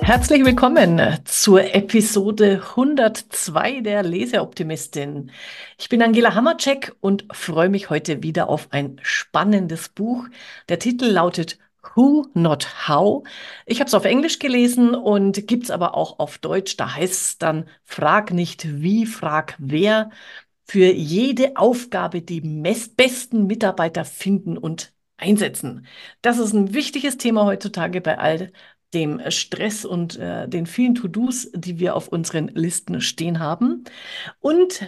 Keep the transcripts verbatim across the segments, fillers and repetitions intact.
Herzlich willkommen zur Episode hundertzwei der Leseoptimistin. Ich bin Angela Hammercheck und freue mich heute wieder auf ein spannendes Buch. Der Titel lautet Who Not How. Ich habe es auf Englisch gelesen und gibt es aber auch auf Deutsch. Da heißt es dann Frag nicht wie, frag wer. Für jede Aufgabe die mess- besten Mitarbeiter finden und einsetzen. Das ist ein wichtiges Thema heutzutage bei all dem Stress und äh, den vielen To-Dos, die wir auf unseren Listen stehen haben. Und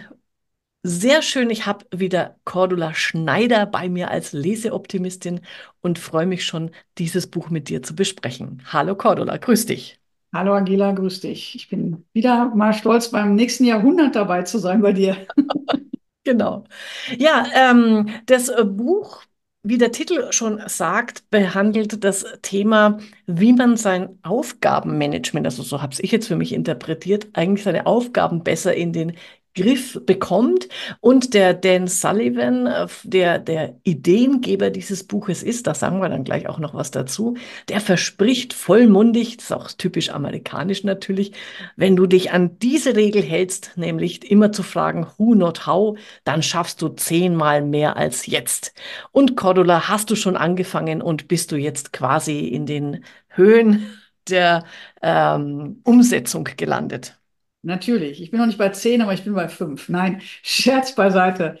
sehr schön, ich habe wieder Cordula Schneider bei mir als Leseoptimistin und freue mich schon, dieses Buch mit dir zu besprechen. Hallo Cordula, grüß dich. Hallo Angela, grüß dich. Ich bin wieder mal stolz, beim nächsten Jahrhundert dabei zu sein bei dir. Genau. Ja, ähm, das äh, Buch, wie der Titel schon sagt, behandelt das Thema, wie man sein Aufgabenmanagement, also so habe ich jetzt für mich interpretiert, eigentlich seine Aufgaben besser in den Griff bekommt. Und der Dan Sullivan, äh, der der Ideengeber dieses Buches ist, da sagen wir dann gleich auch noch was dazu, der verspricht vollmundig, das ist auch typisch amerikanisch natürlich, wenn du dich an diese Regel hältst, nämlich immer zu fragen, who not how, dann schaffst du zehnmal mehr als jetzt. Und Cordula, hast du schon angefangen und bist du jetzt quasi in den Höhen der ähm, Umsetzung gelandet? Natürlich, ich bin noch nicht bei zehn, aber ich bin bei fünf. Nein, Scherz beiseite.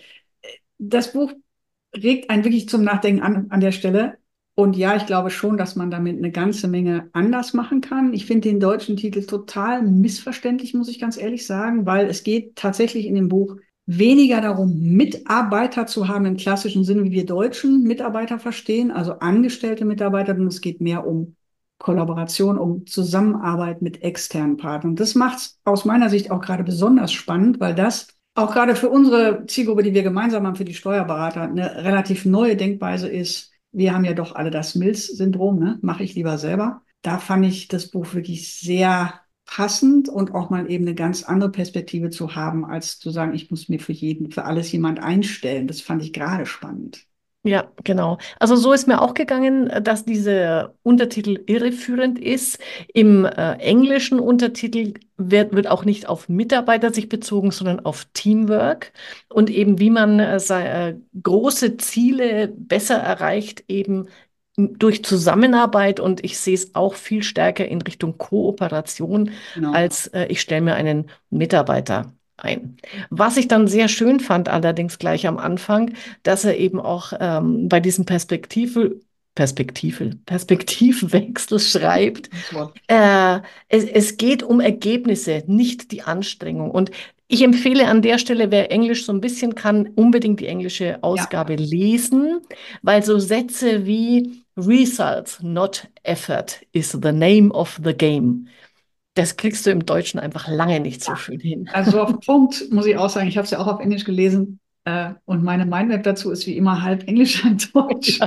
Das Buch regt einen wirklich zum Nachdenken an, an der Stelle. Und ja, ich glaube schon, dass man damit eine ganze Menge anders machen kann. Ich finde den deutschen Titel total missverständlich, muss ich ganz ehrlich sagen, weil es geht tatsächlich in dem Buch weniger darum, Mitarbeiter zu haben im klassischen Sinne, wie wir Deutschen Mitarbeiter verstehen, also angestellte Mitarbeiter, sondern es geht mehr um Kollaboration, um Zusammenarbeit mit externen Partnern. Das macht es aus meiner Sicht auch gerade besonders spannend, weil das auch gerade für unsere Zielgruppe, die wir gemeinsam haben, für die Steuerberater, eine relativ neue Denkweise ist. Wir haben ja doch alle das Milz-Syndrom, ne? Mache ich lieber selber. Da fand ich das Buch wirklich sehr passend und auch mal eben eine ganz andere Perspektive zu haben, als zu sagen, ich muss mir für jeden, für alles jemand einstellen. Das fand ich gerade spannend. Ja, genau. Also so ist mir auch gegangen, äh, dass dieser Untertitel irreführend ist. Im äh, englischen Untertitel wird, wird auch nicht auf Mitarbeiter sich bezogen, sondern auf Teamwork und eben wie man äh, sei, äh, große Ziele besser erreicht, eben durch Zusammenarbeit. Und ich sehe es auch viel stärker in Richtung Kooperation, Genau. als äh, ich stelle mir einen Mitarbeiter ein. Was ich dann sehr schön fand, allerdings gleich am Anfang, dass er eben auch ähm, bei diesem Perspektive, Perspektive, Perspektivwechsel schreibt, Das Wort. äh, es, es geht um Ergebnisse, nicht die Anstrengung. Und ich empfehle an der Stelle, wer Englisch so ein bisschen kann, unbedingt die englische Ja, Ausgabe lesen, weil so Sätze wie Results, not effort, is the name of the game. Das kriegst du im Deutschen einfach lange nicht so ja. schön hin. Also auf den Punkt muss ich auch sagen, ich habe es ja auch auf Englisch gelesen äh, und meine Mindmap dazu ist wie immer halb Englisch, halb Deutsch.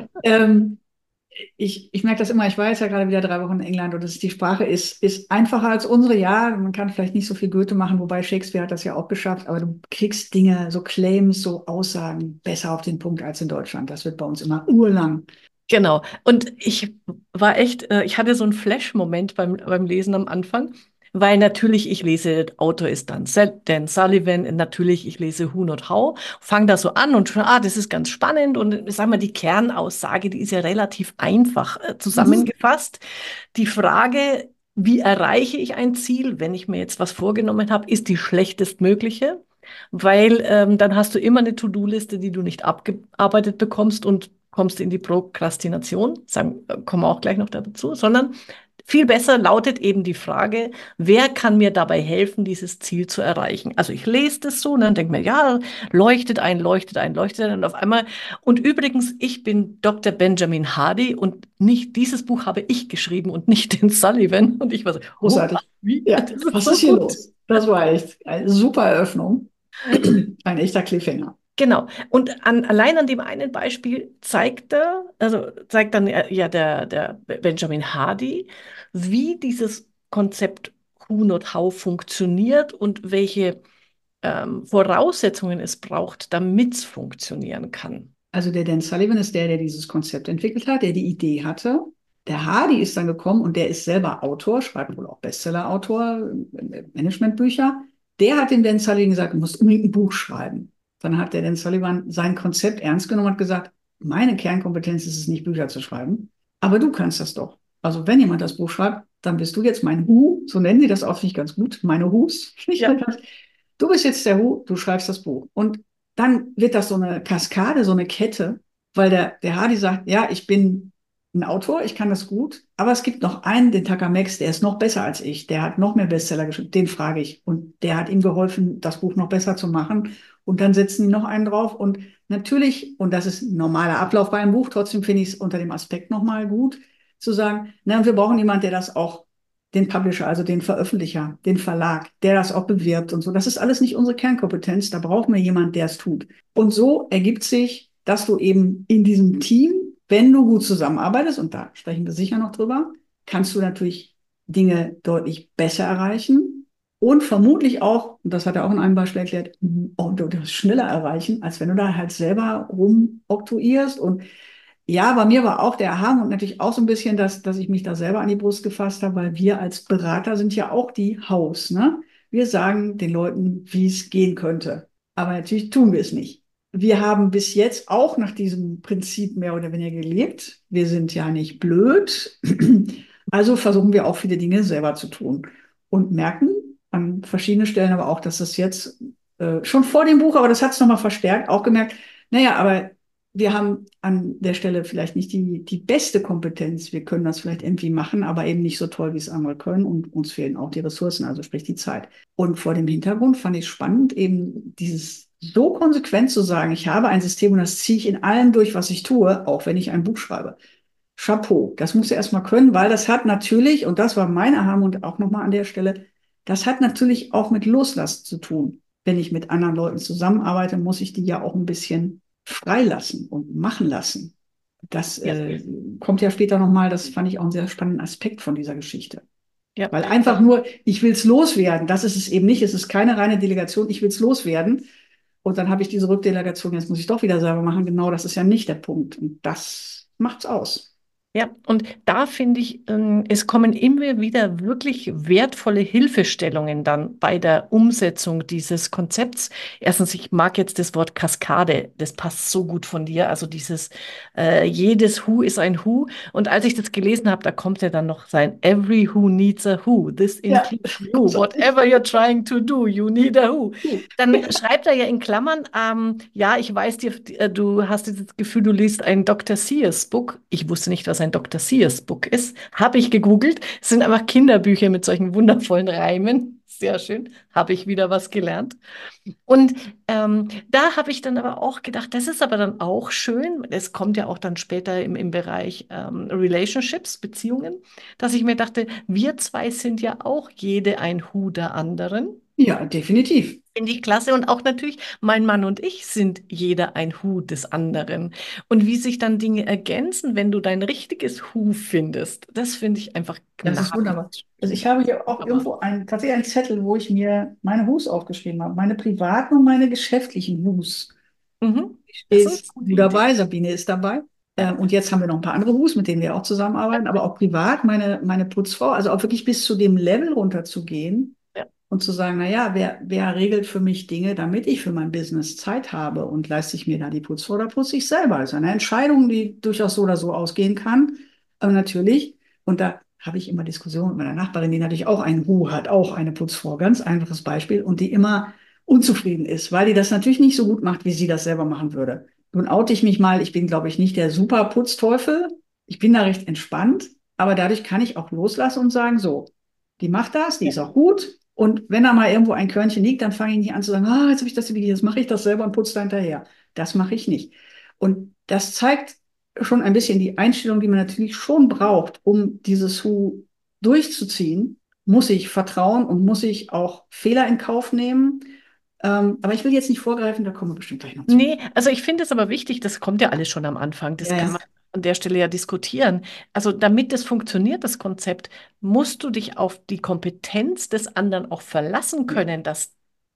Ähm, ich, ich merke das immer, ich war jetzt ja gerade wieder drei Wochen in England und das ist, die Sprache ist, ist einfacher als unsere. Ja, man kann vielleicht nicht so viel Goethe machen, wobei Shakespeare hat das ja auch geschafft, aber du kriegst Dinge, so Claims, so Aussagen besser auf den Punkt als in Deutschland. Das wird bei uns immer urlang. Genau. Und ich war echt, äh, ich hatte so einen Flash-Moment beim, beim Lesen am Anfang, weil natürlich ich lese, Autor ist dann Sel- Dan Sullivan, natürlich ich lese Who Not How, fange da so an und schon, ah, das ist ganz spannend und ich sag mal, die Kernaussage, die ist ja relativ einfach äh, Mhm. zusammengefasst. Die Frage, wie erreiche ich ein Ziel, wenn ich mir jetzt was vorgenommen habe, ist die schlechtestmögliche. Weil ähm, dann hast du immer eine To-Do-Liste, die du nicht abgearbeitet bekommst und kommst in die Prokrastination. Sagen, äh, kommen wir auch gleich noch dazu, sondern viel besser lautet eben die Frage, wer kann mir dabei helfen, dieses Ziel zu erreichen? Also ich lese das so und dann denke mir, ja, leuchtet ein, leuchtet ein, leuchtet ein und auf einmal. Und übrigens, ich bin Doktor Benjamin Hardy und nicht dieses Buch habe ich geschrieben und nicht den Sullivan. Und ich war so, oh, Großartig. wie? Ja, Das ist was so ist hier gut. los? Das war echt eine super Eröffnung. Ein echter Cliffhanger. Genau. Und an, allein an dem einen Beispiel zeigt er, also zeigt dann äh, ja der, der Benjamin Hardy, wie dieses Konzept Who Not How funktioniert und welche ähm, Voraussetzungen es braucht, damit es funktionieren kann. Also der Dan Sullivan ist der, der dieses Konzept entwickelt hat, der die Idee hatte. der Hardy ist dann gekommen und der ist selber Autor, schreibt wohl auch Bestseller-Autor, äh, Managementbücher. Der hat dem Dan Sullivan gesagt, du musst unbedingt ein Buch schreiben. Dann hat der Dan Sullivan sein Konzept ernst genommen und hat gesagt, meine Kernkompetenz ist es nicht, Bücher zu schreiben, aber du kannst das doch. Also wenn jemand das Buch schreibt, dann bist du jetzt mein Who, so nennen die das auch, finde ich ganz gut, meine Whos. Ja. Du bist jetzt der Who, du schreibst das Buch. Und dann wird das so eine Kaskade, so eine Kette, weil der, der Hardy sagt, ja, ich bin ein Autor, ich kann das gut, aber es gibt noch einen, den Takamex, der ist noch besser als ich, der hat noch mehr Bestseller geschrieben, den frage ich. Und der hat ihm geholfen, das Buch noch besser zu machen. Und dann setzen die noch einen drauf. Und natürlich, und das ist ein normaler Ablauf bei einem Buch, trotzdem finde ich es unter dem Aspekt nochmal gut, zu sagen, na, und wir brauchen jemanden, der das auch, den Publisher, also den Veröffentlicher, den Verlag, der das auch bewirbt und so. Das ist alles nicht unsere Kernkompetenz, da brauchen wir jemanden, der es tut. Und so ergibt sich, dass du eben in diesem Team, wenn du gut zusammenarbeitest, und da sprechen wir sicher noch drüber, kannst du natürlich Dinge deutlich besser erreichen und vermutlich auch, und das hat er auch in einem Beispiel erklärt, auch schneller erreichen, als wenn du da halt selber rumoktroyierst. Und ja, bei mir war auch der Aha und natürlich auch so ein bisschen, dass, dass ich mich da selber an die Brust gefasst habe, weil wir als Berater sind ja auch die Haus, ne? Wir sagen den Leuten, wie es gehen könnte. Aber natürlich tun wir es nicht. Wir haben bis jetzt auch nach diesem Prinzip mehr oder weniger gelebt. Wir sind ja nicht blöd. Also versuchen wir auch viele Dinge selber zu tun und merken an verschiedenen Stellen aber auch, dass das jetzt äh, schon vor dem Buch, aber das hat es nochmal verstärkt, auch gemerkt, naja, aber wir haben an der Stelle vielleicht nicht die, die beste Kompetenz. Wir können das vielleicht irgendwie machen, aber eben nicht so toll, wie es andere können. Und uns fehlen auch die Ressourcen, also sprich die Zeit. Und vor dem Hintergrund fand ich spannend, eben dieses so konsequent zu sagen, ich habe ein System und das ziehe ich in allem durch, was ich tue, auch wenn ich ein Buch schreibe. Chapeau, das musst du erstmal können, weil das hat natürlich, und das war mein Aha und auch nochmal an der Stelle, das hat natürlich auch mit Loslassen zu tun. Wenn ich mit anderen Leuten zusammenarbeite, muss ich die ja auch ein bisschen freilassen und machen lassen. Das Ja. äh, kommt ja später nochmal, das fand ich auch einen sehr spannenden Aspekt von dieser Geschichte. Ja. Weil einfach nur, ich will es loswerden, das ist es eben nicht, es ist keine reine Delegation, ich will es loswerden. Und dann habe ich diese Rückdelegation, jetzt muss ich doch wieder selber machen. Genau, das ist ja nicht der Punkt. Und das macht's aus. Ja, und da finde ich, ähm, es kommen immer wieder wirklich wertvolle Hilfestellungen dann bei der Umsetzung dieses Konzepts. Erstens, ich mag jetzt das Wort Kaskade, das passt so gut von dir. Also dieses, äh, jedes Who ist ein Who. Und als ich das gelesen habe, da kommt ja dann noch sein Every Who needs a Who. This Ja, includes you. großartig. Whatever you're trying to do, you need a Who. Gut. Dann schreibt er ja in Klammern, ähm, ja, ich weiß dir, äh, du hast dieses Gefühl, du liest ein Doktor Seuss Buch. Ich wusste nicht, was ein Doktor Seuss Buch ist. Habe ich gegoogelt. Es sind einfach Kinderbücher mit solchen wundervollen Reimen. Sehr schön. Habe ich wieder was gelernt. Und ähm, da habe ich dann aber auch gedacht, das ist aber dann auch schön. Es kommt ja auch dann später im, im Bereich ähm, Relationships, Beziehungen, dass ich mir dachte, wir zwei sind ja auch jede ein Hu der anderen. Ja, definitiv. Finde ich klasse. Und auch natürlich, mein Mann und ich sind jeder ein Hu des anderen. Und wie sich dann Dinge ergänzen, wenn du dein richtiges Hu findest, das finde ich einfach Das ist wunderbar. gnadenlos. Also ich habe hier auch Aber, irgendwo einen, tatsächlich einen Zettel, wo ich mir meine Hus aufgeschrieben habe. Meine privaten und meine geschäftlichen Hus. mhm, das ist Ist eine gute du Idee. dabei, Sabine ist dabei. Ja, Ähm, und jetzt haben wir noch ein paar andere Hus, mit denen wir auch zusammenarbeiten, aber auch privat, meine, meine Putzfrau, also auch wirklich bis zu dem Level runterzugehen ja, und zu sagen, naja, wer, wer regelt für mich Dinge, damit ich für mein Business Zeit habe und leiste ich mir da die Putzfrau oder putze ich selber? Das ist eine Entscheidung, die durchaus so oder so ausgehen kann. Aber natürlich, und da habe ich immer Diskussionen mit meiner Nachbarin, die natürlich auch einen Hu hat, auch eine Putzfrau, ganz einfaches Beispiel, und die immer unzufrieden ist, weil die das natürlich nicht so gut macht, wie sie das selber machen würde. Nun oute ich mich mal, ich bin, glaube ich, nicht der super Putzteufel. Ich bin da recht entspannt, aber dadurch kann ich auch loslassen und sagen, so, die macht das, die ja. ist auch gut. Und wenn da mal irgendwo ein Körnchen liegt, dann fange ich nicht an zu sagen, ah, jetzt habe ich das wieder, jetzt mache ich das selber und putze da hinterher. Das mache ich nicht. Und das zeigt schon ein bisschen die Einstellung, die man natürlich schon braucht, um dieses Hu durchzuziehen. Muss ich vertrauen und muss ich auch Fehler in Kauf nehmen. Ähm, aber ich will jetzt nicht vorgreifen, da kommen wir bestimmt gleich noch zu. Nee, also ich finde es aber wichtig, das kommt ja alles schon am Anfang. Das Ja, kann ja. man an der Stelle ja diskutieren. Also damit das funktioniert, das Konzept, musst du dich auf die Kompetenz des anderen auch verlassen können, dass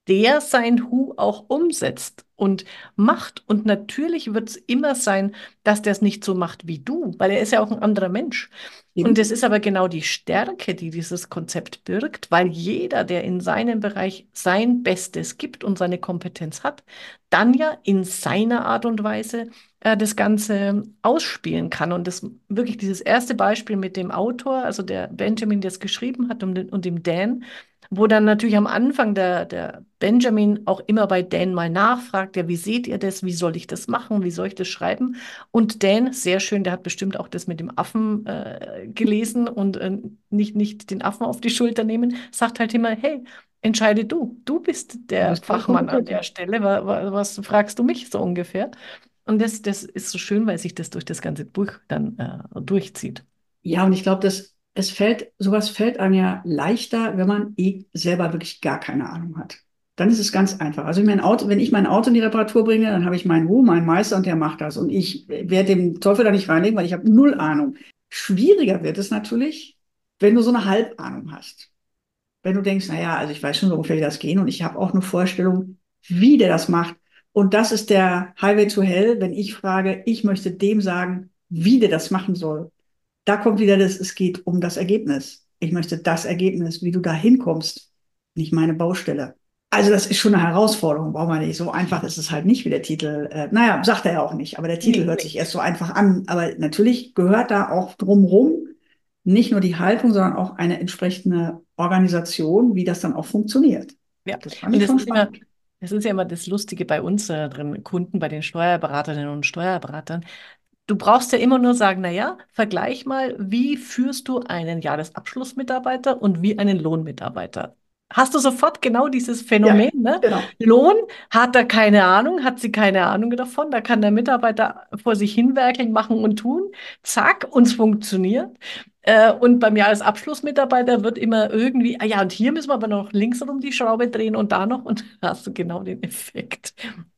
der sein Hu auch umsetzt und macht. Und natürlich wird es immer sein, dass der es nicht so macht wie du, weil er ist ja auch ein anderer Mensch. Und Eben. das ist aber genau die Stärke, die dieses Konzept birgt, weil jeder, der in seinem Bereich sein Bestes gibt und seine Kompetenz hat, dann ja in seiner Art und Weise äh, das Ganze ausspielen kann. Und das wirklich dieses erste Beispiel mit dem Autor, also der Benjamin, der es geschrieben hat, und, den, und dem Dan, wo dann natürlich am Anfang der, der Benjamin auch immer bei Dan mal nachfragt, ja, wie seht ihr das? Wie soll ich das machen? Wie soll ich das schreiben? Und Dan, sehr schön, der hat bestimmt auch das mit dem Affen äh, gelesen und äh, nicht, nicht den Affen auf die Schulter nehmen, sagt halt immer, hey, entscheide du. Du bist Du der bist voll Fachmann an kompetent, der ja. Stelle. Wa- wa- Was, fragst du mich so ungefähr? Und das, das ist so schön, weil sich das durch das ganze Buch dann äh, durchzieht. Ja, und ich glaube, dass es fällt, sowas fällt einem ja leichter, wenn man eh selber wirklich gar keine Ahnung hat. Dann ist es ganz einfach. Also wenn, mein Auto, wenn ich mein Auto in die Reparatur bringe, dann habe ich meinen Hu, meinen Meister und der macht das. Und ich werde den Teufel da nicht reinlegen, weil ich habe null Ahnung. Schwieriger wird es natürlich, wenn du so eine Halbahnung hast. Wenn du denkst, naja, also ich weiß schon so ungefähr, wie das geht und ich habe auch eine Vorstellung, wie der das macht. Und das ist der Highway to Hell, wenn ich frage, ich möchte dem sagen, wie der das machen soll. Da kommt wieder das, es geht um das Ergebnis. Ich möchte das Ergebnis, wie du da hinkommst, nicht meine Baustelle. Also das ist schon eine Herausforderung, brauchen wir nicht. So einfach ist es halt nicht, wie der Titel, äh, naja, sagt er ja auch nicht, aber der Titel Nee, hört nee. sich erst so einfach an. Aber natürlich gehört da auch drumrum nicht nur die Haltung, sondern auch eine entsprechende Organisation, wie das dann auch funktioniert. Ja, Das fand und ich das schon ist immer, spannend. das ist ja immer das Lustige bei unseren Kunden, bei den Steuerberaterinnen und Steuerberatern. Du brauchst ja immer nur sagen, naja, vergleich mal, wie führst du einen Jahresabschlussmitarbeiter und wie einen Lohnmitarbeiter? Hast du sofort genau dieses Ja, Phänomen, ne? genau. Lohn, hat er keine Ahnung, hat sie keine Ahnung davon, da kann der Mitarbeiter vor sich hinwerkeln, machen und tun. Zack, uns funktioniert. Äh, und beim Jahresabschlussmitarbeiter wird immer irgendwie, ah ja, und hier müssen wir aber noch links rum die Schraube drehen und da noch und hast du genau den Effekt.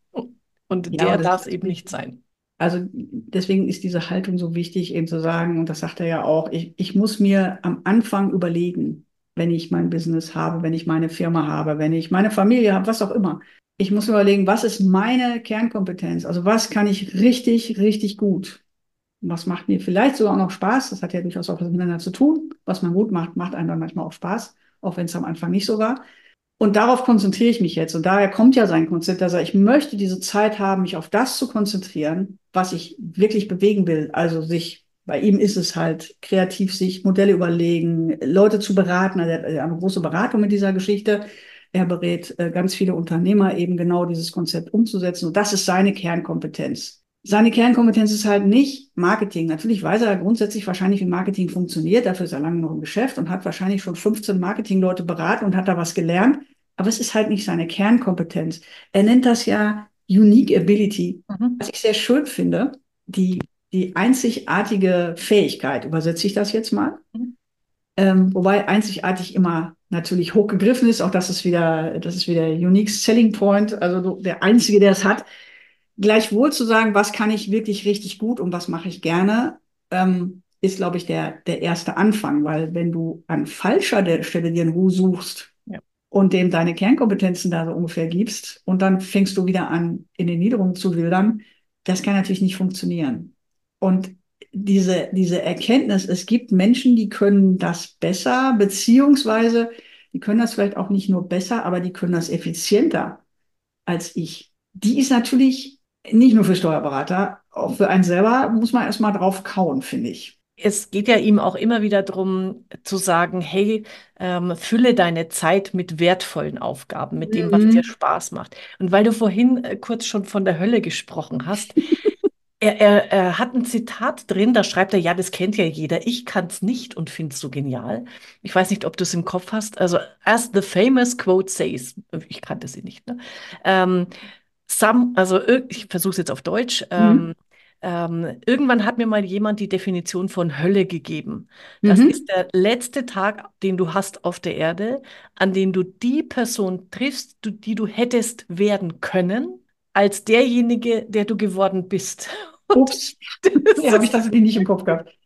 Und Ja, der und das darf es ist eben nicht. nicht sein. Also deswegen ist diese Haltung so wichtig, eben zu sagen, und das sagt er ja auch, ich, ich muss mir am Anfang überlegen, wenn ich mein Business habe, wenn ich meine Firma habe, wenn ich meine Familie habe, was auch immer. Ich muss mir überlegen, was ist meine Kernkompetenz? Also was kann ich richtig, richtig gut? Und was macht mir vielleicht sogar auch noch Spaß? Das hat ja durchaus auch was miteinander zu tun. Was man gut macht, macht einem dann manchmal auch Spaß, auch wenn es am Anfang nicht so war. Und darauf konzentriere ich mich jetzt. Und daher kommt ja sein Konzept, dass er, ich möchte diese Zeit haben, mich auf das zu konzentrieren, was ich wirklich bewegen will. Also sich, bei ihm ist es halt kreativ, sich Modelle überlegen, Leute zu beraten. Also er hat eine große Beratung mit dieser Geschichte. Er berät äh, ganz viele Unternehmer eben genau dieses Konzept umzusetzen. Und das ist seine Kernkompetenz. Seine Kernkompetenz ist halt nicht Marketing. Natürlich weiß er grundsätzlich wahrscheinlich, wie Marketing funktioniert. Dafür ist er lange noch im Geschäft und hat wahrscheinlich schon fünfzehn Marketingleute beraten und hat da was gelernt. Aber es ist halt nicht seine Kernkompetenz. Er nennt das ja Unique Ability. Mhm. Was ich sehr schön finde, die, die einzigartige Fähigkeit, übersetze ich das jetzt mal. Mhm. Ähm, wobei einzigartig immer natürlich hochgegriffen ist. Auch das ist wieder, das ist wieder Unique Selling Point. Also der Einzige, der es hat. Gleichwohl zu sagen, was kann ich wirklich richtig gut und was mache ich gerne, ähm, ist, glaube ich, der, der erste Anfang. Weil wenn du an falscher der Stelle dir einen Ruhe suchst, Ja. und dem deine Kernkompetenzen da so ungefähr gibst und dann fängst du wieder an, in den Niederungen zu wildern, das kann natürlich nicht funktionieren. Und diese, diese Erkenntnis, es gibt Menschen, die können das besser, beziehungsweise die können das vielleicht auch nicht nur besser, aber die können das effizienter als ich. Die ist natürlich nicht nur für Steuerberater, auch für einen selber muss man erstmal drauf kauen, finde ich. Es geht ja ihm auch immer wieder darum zu sagen, hey, ähm, fülle deine Zeit mit wertvollen Aufgaben, mit dem, was dir Mhm. Spaß macht. Und weil du vorhin äh, kurz schon von der Hölle gesprochen hast, er, er, er hat ein Zitat drin, da schreibt er, ja, das kennt ja jeder, ich kann es nicht und finde es so genial. Ich weiß nicht, ob du es im Kopf hast. Also, as the famous quote says, ich kannte sie nicht, ne? Ähm, some, also ir- ich versuche es jetzt auf Deutsch. Mhm. Ähm, ähm, irgendwann hat mir mal jemand die Definition von Hölle gegeben. Das ist Mhm. der letzte Tag, den du hast auf der Erde, an dem du die Person triffst, du, die du hättest werden können, als derjenige, der du geworden bist. Und Ups, das ja, habe ich ist tatsächlich nicht im Kopf gehabt.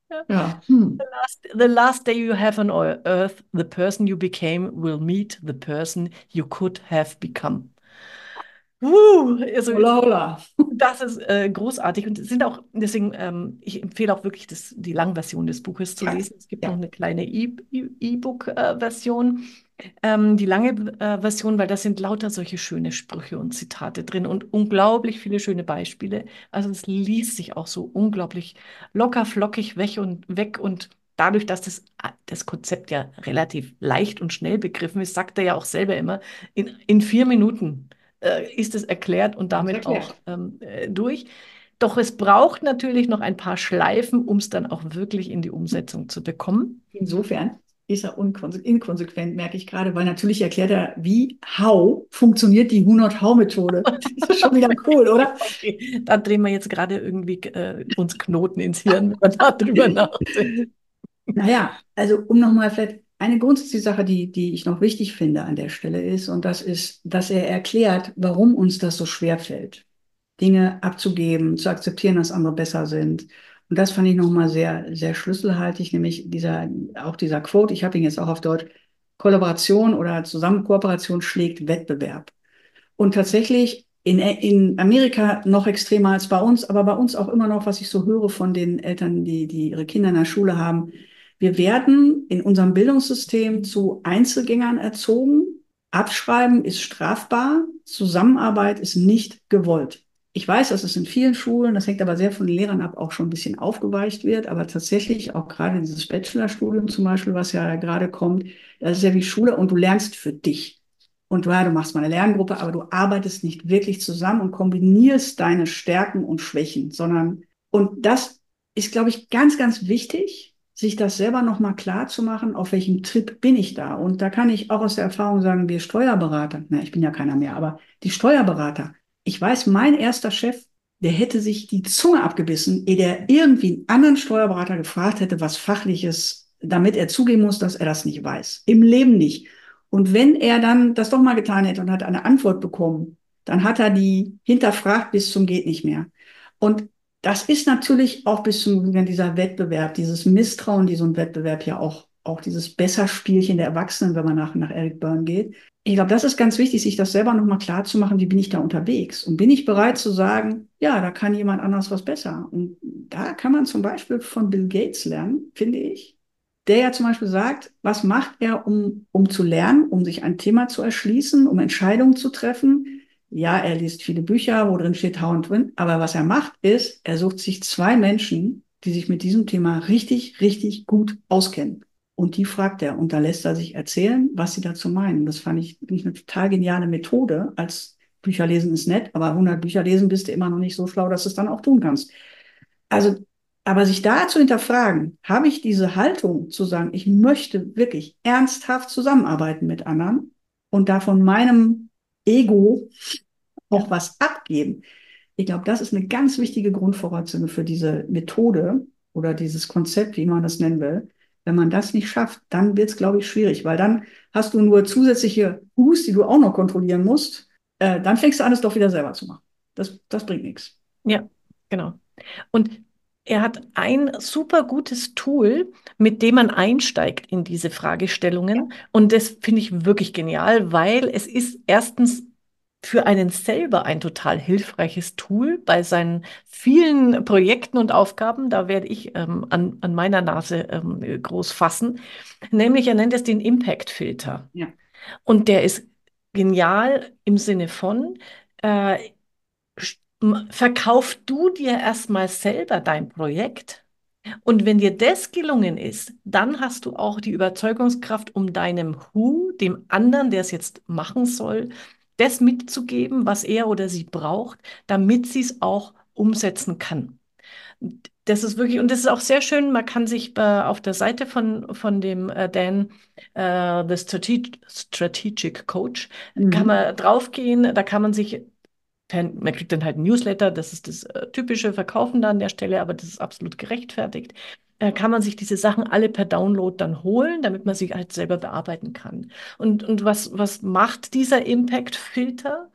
Ja. Ja, hm. The last, the last day you have on earth, the person you became will meet the person you could have become. Uh, also Holla, holla. das ist äh, großartig und es sind auch, deswegen, ähm, ich empfehle auch wirklich das, die Langversion des Buches zu Ja, lesen. Es gibt noch ja. eine kleine E- E- E-Book-Version, ähm, die lange äh, Version, weil da sind lauter solche schöne Sprüche und Zitate drin und unglaublich viele schöne Beispiele. Also es liest sich auch so unglaublich locker, flockig weg und weg und dadurch, dass das, das Konzept ja relativ leicht und schnell begriffen ist, sagt er ja auch selber immer, in, in vier Minuten äh, ist es erklärt und Alles damit auch erklärt. ähm, äh, durch. Doch es braucht natürlich noch ein paar Schleifen, um es dann auch wirklich in die Umsetzung zu bekommen. Insofern ist er unkonse- inkonsequent, merke ich gerade, weil natürlich erklärt er, wie, how funktioniert die hundert-How-Methode. Das ist schon wieder cool, oder? Okay, da drehen wir jetzt gerade irgendwie äh, uns Knoten ins Hirn, wenn man darüber nachdenkt. Naja, also um nochmal vielleicht eine grundsätzliche Sache, die, die ich noch wichtig finde an der Stelle ist, und das ist, dass er erklärt, warum uns das so schwer fällt, Dinge abzugeben, zu akzeptieren, dass andere besser sind. Und das fand ich nochmal sehr, sehr schlüsselhaltig, nämlich dieser, auch dieser Quote, ich habe ihn jetzt auch auf Deutsch, Kollaboration oder Zusammenkooperation schlägt Wettbewerb. Und tatsächlich in, in Amerika noch extremer als bei uns, aber bei uns auch immer noch, was ich so höre von den Eltern, die, die ihre Kinder in der Schule haben. Wir werden in unserem Bildungssystem zu Einzelgängern erzogen. Abschreiben ist strafbar. Zusammenarbeit ist nicht gewollt. Ich weiß, dass es in vielen Schulen, das hängt aber sehr von den Lehrern ab, auch schon ein bisschen aufgeweicht wird. Aber tatsächlich auch gerade dieses Bachelorstudium zum Beispiel, was ja gerade kommt, das ist ja wie Schule und du lernst für dich. Und ja, du machst mal eine Lerngruppe, aber du arbeitest nicht wirklich zusammen und kombinierst deine Stärken und Schwächen, sondern, und das ist, glaube ich, ganz, ganz wichtig, sich das selber nochmal klar zu machen, auf welchem Trip bin ich da. Und da kann ich auch aus der Erfahrung sagen, wir Steuerberater, na, ich bin ja keiner mehr, aber die Steuerberater, ich weiß, mein erster Chef, der hätte sich die Zunge abgebissen, ehe der irgendwie einen anderen Steuerberater gefragt hätte, was Fachliches, damit er zugeben muss, dass er das nicht weiß. Im Leben nicht. Und wenn er dann das doch mal getan hätte und hat eine Antwort bekommen, dann hat er die hinterfragt bis zum geht nicht mehr. Und das ist natürlich auch bis zum dieser Wettbewerb, dieses Misstrauen, die so ein Wettbewerb ja auch, auch dieses Besserspielchen der Erwachsenen, wenn man nach, nach Eric Byrne geht. Ich glaube, das ist ganz wichtig, sich das selber nochmal klar zu machen, wie bin ich da unterwegs? Und bin ich bereit zu sagen, ja, da kann jemand anders was besser. Und da kann man zum Beispiel von Bill Gates lernen, finde ich, der ja zum Beispiel sagt, was macht er, um, um zu lernen, um sich ein Thema zu erschließen, um Entscheidungen zu treffen. Ja, er liest viele Bücher, wo drin steht How and Win, aber was er macht, ist, er sucht sich zwei Menschen, die sich mit diesem Thema richtig, richtig gut auskennen. Und die fragt er und da lässt er sich erzählen, was sie dazu meinen. Das fand ich, finde ich eine total geniale Methode. Als Bücher lesen ist nett, aber hundert Bücher lesen bist du immer noch nicht so schlau, dass du es dann auch tun kannst. Also, aber sich da zu hinterfragen, habe ich diese Haltung zu sagen, ich möchte wirklich ernsthaft zusammenarbeiten mit anderen und davon meinem Ego Ja. auch was abgeben. Ich glaube, das ist eine ganz wichtige Grundvoraussetzung für diese Methode oder dieses Konzept, wie man das nennen will. Wenn man das nicht schafft, dann wird es, glaube ich, schwierig, weil dann hast du nur zusätzliche Us, die du auch noch kontrollieren musst. Äh, dann fängst du an, es doch wieder selber zu machen. Das, das bringt nichts. Ja, genau. Und er hat ein super gutes Tool, mit dem man einsteigt in diese Fragestellungen. Und das finde ich wirklich genial, weil es ist erstens für einen selber ein total hilfreiches Tool bei seinen vielen Projekten und Aufgaben. Da werde ich ähm, an, an meiner Nase ähm, groß fassen. Nämlich, er nennt es den Impact-Filter. Ja. Und der ist genial im Sinne von, äh, verkauf du dir erstmal selber dein Projekt. Und wenn dir das gelungen ist, dann hast du auch die Überzeugungskraft, um deinem Who, dem anderen, der es jetzt machen soll, das mitzugeben, was er oder sie braucht, damit sie es auch umsetzen kann. Das ist wirklich, und das ist auch sehr schön, man kann sich äh, auf der Seite von, von dem äh, Dan, äh, The Strategic, Strategic Coach, kann Mhm. man draufgehen, da kann man sich per, man kriegt dann halt ein Newsletter, das ist das äh, typische Verkaufen da an der Stelle, aber das ist absolut gerechtfertigt. Äh, kann man sich diese Sachen alle per Download dann holen, damit man sie halt selber bearbeiten kann. Und, und was, was macht dieser Impact-Filter?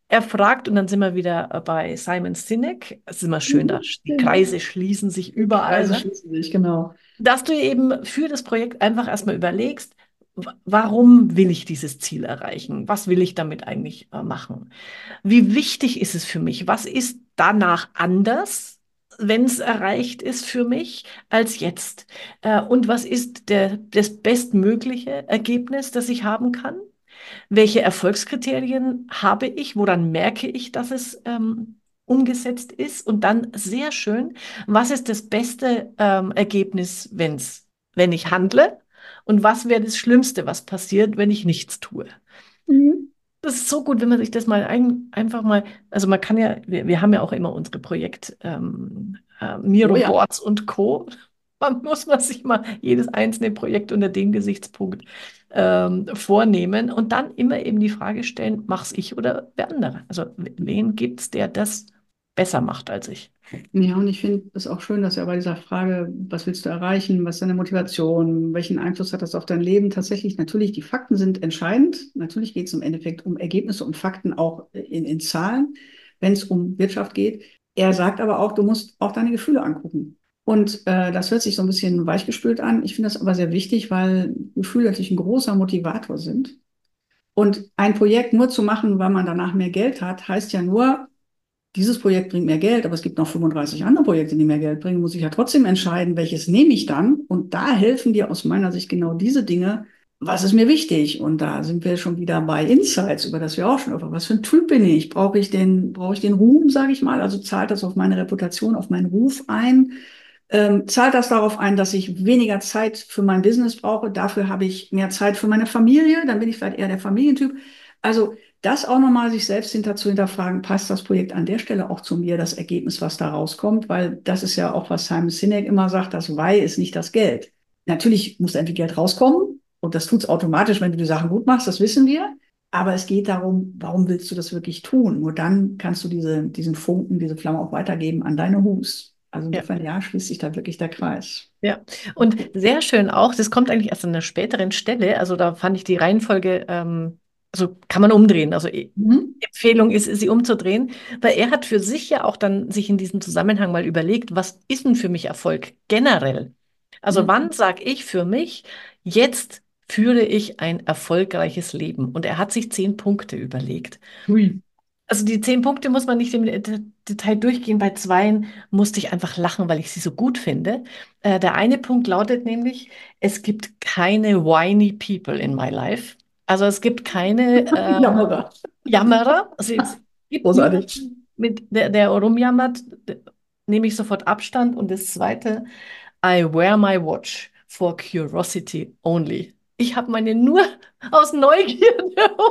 er fragt, und dann sind wir wieder äh, bei Simon Sinek. Es ist immer schön, da Mhm, die genau. Kreise schließen sich Die überall, Kreise ne? schließen sich, genau. Dass du eben für das Projekt einfach erstmal überlegst, w- warum will ich dieses Ziel erreichen? Was will ich damit eigentlich äh, machen? Wie wichtig ist es für mich? Was ist danach anders, wenn es erreicht ist für mich, als jetzt? Äh, und was ist der, das bestmögliche Ergebnis, das ich haben kann? Welche Erfolgskriterien habe ich? Woran merke ich, dass es ähm, umgesetzt ist? Und dann sehr schön, was ist das beste ähm, Ergebnis, wenn's, wenn ich handle? Und was wäre das Schlimmste, was passiert, wenn ich nichts tue? Mhm. Das ist so gut, wenn man sich das mal ein, einfach mal, also man kann ja, wir, wir haben ja auch immer unsere Projekt ähm, äh, Oh Miro ja. Boards und Co. Man muss man sich mal jedes einzelne Projekt unter dem Gesichtspunkt ähm, vornehmen und dann immer eben die Frage stellen, mach's ich oder wer andere? Also wen gibt's, der das besser macht als ich? Ja, und ich finde es auch schön, dass er bei dieser Frage, was willst du erreichen, was ist deine Motivation, welchen Einfluss hat das auf dein Leben, tatsächlich, natürlich, die Fakten sind entscheidend. Natürlich geht es im Endeffekt um Ergebnisse und Fakten auch in, in Zahlen, wenn es um Wirtschaft geht. Er sagt aber auch, du musst auch deine Gefühle angucken. Und äh, das hört sich so ein bisschen weichgespült an. Ich finde das aber sehr wichtig, weil Gefühle natürlich ein großer Motivator sind. Und ein Projekt nur zu machen, weil man danach mehr Geld hat, heißt ja nur, dieses Projekt bringt mehr Geld, aber es gibt noch fünfunddreißig andere Projekte, die mehr Geld bringen, muss ich ja trotzdem entscheiden, welches nehme ich dann. Und da helfen dir aus meiner Sicht genau diese Dinge. Was ist mir wichtig? Und da sind wir schon wieder bei Insights, über das wir auch schon über. Was für ein Typ bin ich? Brauche ich den, brauche ich den Ruhm, sage ich mal? Also zahlt das auf meine Reputation, auf meinen Ruf ein? Ähm, zahlt das darauf ein, dass ich weniger Zeit für mein Business brauche? Dafür habe ich mehr Zeit für meine Familie. Dann bin ich vielleicht eher der Familientyp. Also das auch nochmal sich selbst hinter zu hinterfragen, passt das Projekt an der Stelle auch zu mir, das Ergebnis, was da rauskommt? Weil das ist ja auch, was Simon Sinek immer sagt, das Why ist nicht das Geld. Natürlich muss irgendwie Geld rauskommen und das tut es automatisch, wenn du die Sachen gut machst, das wissen wir. Aber es geht darum, warum willst du das wirklich tun? Nur dann kannst du diese, diesen Funken, diese Flamme auch weitergeben an deine Hus. Also Ja. insofern, ja, schließt sich da wirklich der Kreis. Ja, und sehr schön auch, das kommt eigentlich erst an einer späteren Stelle, also da fand ich die Reihenfolge, ähm, also kann man umdrehen, also e- Mhm. Empfehlung ist, sie umzudrehen, weil er hat für sich ja auch dann sich in diesem Zusammenhang mal überlegt, was ist denn für mich Erfolg generell? Also Mhm. wann sage ich für mich, jetzt führe ich ein erfolgreiches Leben? Und er hat sich zehn Punkte überlegt. Hui. Also die zehn Punkte muss man nicht im Det- Detail durchgehen. Bei zweien musste ich einfach lachen, weil ich sie so gut finde. Äh, der eine Punkt lautet nämlich, es gibt keine whiny people in my life. Also es gibt keine ähm, Jammerer. Jammerer. Also es gibt Großartig. niemanden, mit der, der rumjammert. D- Nehme ich sofort Abstand. Und das zweite, I wear my watch for curiosity only. Ich habe meine nur aus Neugierde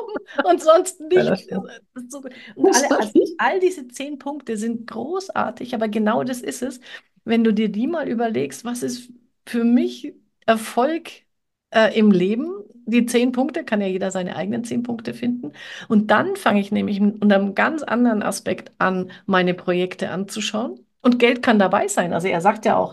um und sonst Ja, nicht. das Also, stimmt. das ist so gut. Und alle, also Großartig. all diese zehn Punkte sind großartig, aber genau das ist es, wenn du dir die mal überlegst, was ist für mich Erfolg äh, im Leben? Die zehn Punkte, kann ja jeder seine eigenen zehn Punkte finden. Und dann fange ich nämlich unter einem ganz anderen Aspekt an, meine Projekte anzuschauen. Und Geld kann dabei sein. Also er sagt ja auch,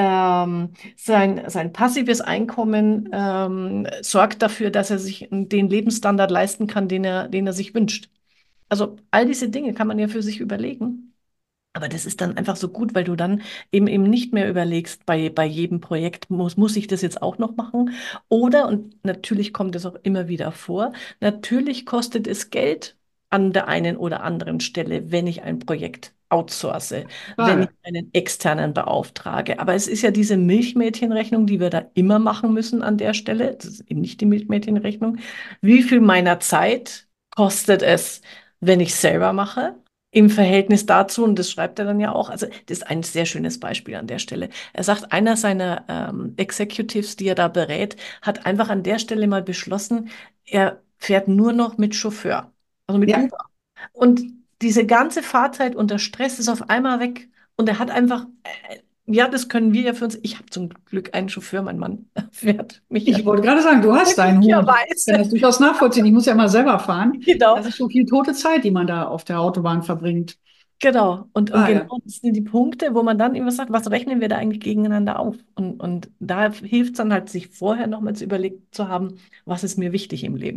ähm, sein, sein passives Einkommen ähm, sorgt dafür, dass er sich den Lebensstandard leisten kann, den er, den er sich wünscht. Also all diese Dinge kann man ja für sich überlegen. Aber das ist dann einfach so gut, weil du dann eben eben nicht mehr überlegst, bei, bei jedem Projekt, muss, muss ich das jetzt auch noch machen? Oder, und natürlich kommt es auch immer wieder vor, natürlich kostet es Geld an der einen oder anderen Stelle, wenn ich ein Projekt outsource, wenn ich Frage. einen externen beauftrage. Aber es ist ja diese Milchmädchenrechnung, die wir da immer machen müssen an der Stelle. Das ist eben nicht die Milchmädchenrechnung. Wie viel meiner Zeit kostet es, wenn ich selber mache? Im Verhältnis dazu, und das schreibt er dann ja auch, also das ist ein sehr schönes Beispiel an der Stelle. Er sagt, einer seiner ähm, Executives, die er da berät, hat einfach an der Stelle mal beschlossen, er fährt nur noch mit Chauffeur, also mit Ja, Uber. Und diese ganze Fahrzeit unter Stress ist auf einmal weg. Und er hat einfach, äh, ja, das können wir ja für uns. Ich habe zum Glück einen Chauffeur, mein Mann fährt mich ja ich wollte gerade sagen, du hast deinen Hut. Ich kann glücklicherweise. das durchaus nachvollziehen. Ich muss ja mal selber fahren. Genau. Das ist schon viel tote Zeit, die man da auf der Autobahn verbringt. Genau, und, und Ah ja. genau das sind die Punkte, wo man dann immer sagt, was rechnen wir da eigentlich gegeneinander auf? Und, und da hilft es dann halt, sich vorher nochmal zu überlegt zu haben, was ist mir wichtig im Leben.